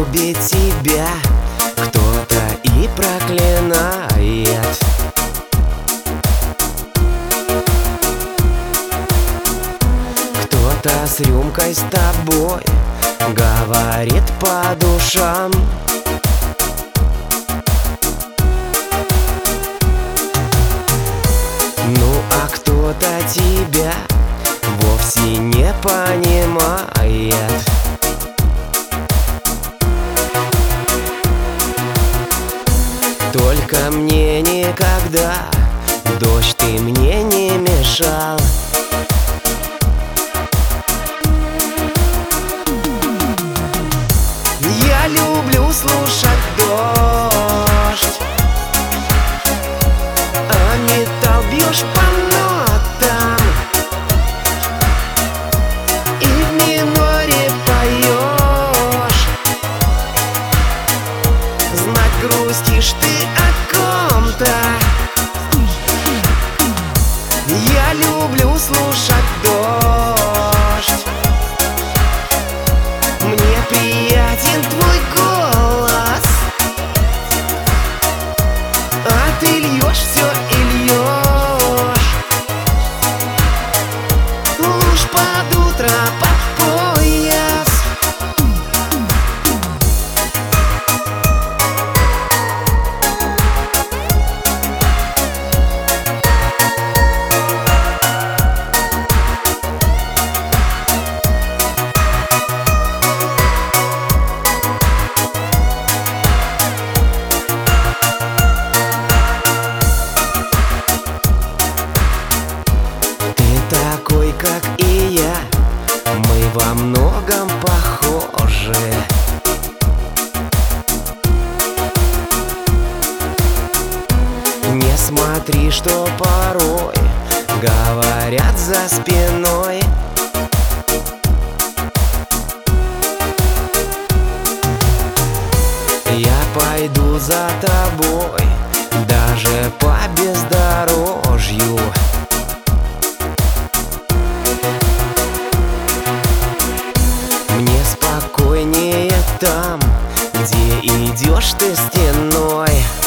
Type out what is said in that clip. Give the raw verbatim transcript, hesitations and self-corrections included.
любит тебя кто-то и проклинает. Кто-то с рюмкой с тобой говорит по душам. Ну а кто-то тебя вовсе не понимает. Только мне никогда, дождь, ты мне не мешал. Я люблю слушать дождь, а металл бьешь по нотам и в миноре поешь. Знать, грустишь ты о ком-то. Я люблю слушать дождь, мне приятен твой голос, а ты льешь все и льешь. Лушь под утро, под пояс. Такой, как и я, мы во многом похожи. Не смотри, что порой говорят за спиной. Я пойду за тобой даже по бездорожью. Мне спокойнее там, где идешь ты стеной.